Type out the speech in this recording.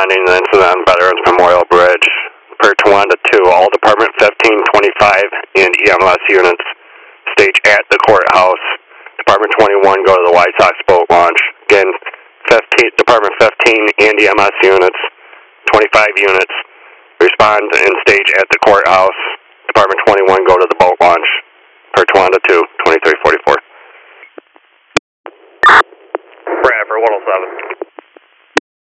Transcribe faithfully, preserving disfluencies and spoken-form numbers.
responding to the incident on Veterans Memorial Bridge. Per Towanda two, all Department fifteen twenty-five and E M S units stage at the courthouse. Department twenty-one go to the White Sox boat launch. Again, fifteen, Department fifteen and E M S units, twenty-five units, respond and stage at the courthouse. Department twenty-one go to the boat launch. Per Towanda two, twenty-three forty-four. Bradford one oh seven.